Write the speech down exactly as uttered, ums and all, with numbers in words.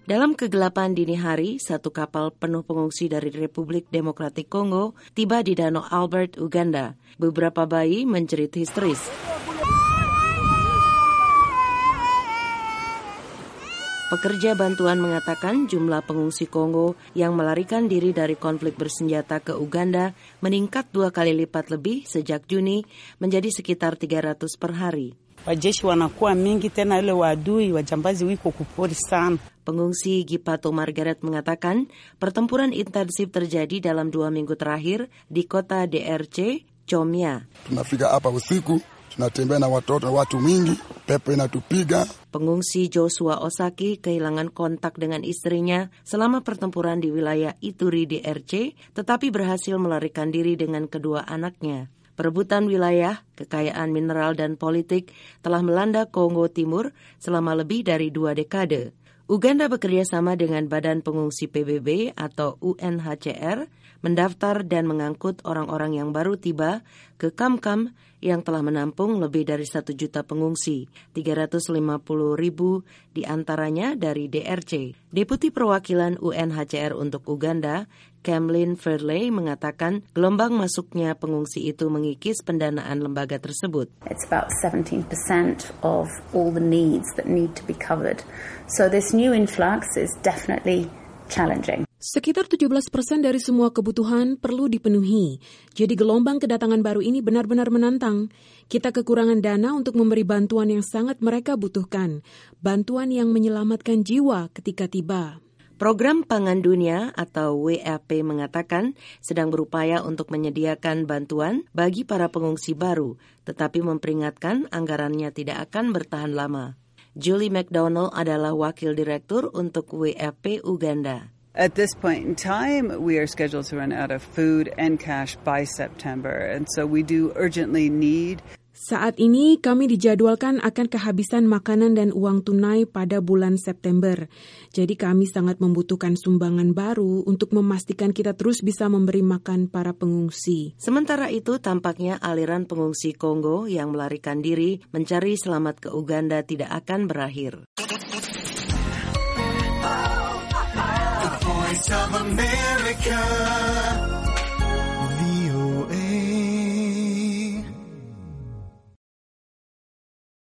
Dalam kegelapan dini hari, satu kapal penuh pengungsi dari Republik Demokratik Kongo tiba di Danau Albert, Uganda. Beberapa bayi menjerit histeris. Pekerja bantuan mengatakan jumlah pengungsi Kongo yang melarikan diri dari konflik bersenjata ke Uganda meningkat dua kali lipat lebih sejak Juni menjadi sekitar tiga ratus per hari. Wajeshi wanakuwa mingi tena ile wadui wajambazi wiko kupori sana. Pengungsi Gipato Margaret mengatakan pertempuran intensif terjadi dalam dua minggu terakhir di kota D R C, Chomia. Tunafika hapa usiku, tunatembea na watoto na watu mingi, pepo inatupiga. Pengungsi Joshua Osaki kehilangan kontak dengan istrinya selama pertempuran di wilayah Ituri D R C, tetapi berhasil melarikan diri dengan kedua anaknya. Perebutan wilayah, kekayaan mineral dan politik telah melanda Kongo Timur selama lebih dari dua dekade. Uganda bekerja sama dengan Badan Pengungsi P B B atau U N H C R mendaftar dan mengangkut orang-orang yang baru tiba ke kamp-kamp yang telah menampung lebih dari satu juta pengungsi, tiga ratus lima puluh ribu di antaranya dari D R C. Deputi Perwakilan U N H C R untuk Uganda, Camlyn Fairley mengatakan gelombang masuknya pengungsi itu mengikis pendanaan lembaga tersebut. It's about seventeen percent of all the needs that need to be covered. So this new influx is definitely challenging. Sekitar tujuh belas persen dari semua kebutuhan perlu dipenuhi. Jadi gelombang kedatangan baru ini benar-benar menantang. Kita kekurangan dana untuk memberi bantuan yang sangat mereka butuhkan. Bantuan yang menyelamatkan jiwa ketika tiba. Program Pangan Dunia atau W F P mengatakan sedang berupaya untuk menyediakan bantuan bagi para pengungsi baru, tetapi memperingatkan anggarannya tidak akan bertahan lama. Julie McDonald adalah Wakil Direktur untuk W F P Uganda. At this point in time, we are scheduled to run out of food and cash by September, and so we do urgently need. Saat ini kami dijadwalkan akan kehabisan makanan dan uang tunai pada bulan September. Jadi kami sangat membutuhkan sumbangan baru untuk memastikan kita terus bisa memberi makan para pengungsi. Sementara itu tampaknya aliran pengungsi Kongo yang melarikan diri mencari selamat ke Uganda tidak akan berakhir. The Voice of America.